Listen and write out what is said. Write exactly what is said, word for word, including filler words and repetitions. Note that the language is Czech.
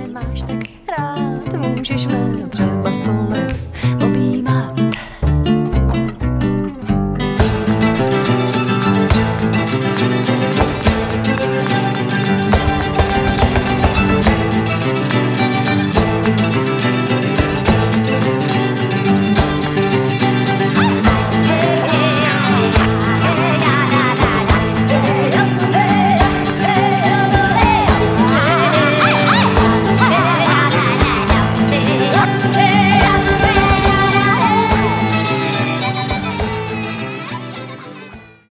máš tak rád, můžeš mé třeba sto let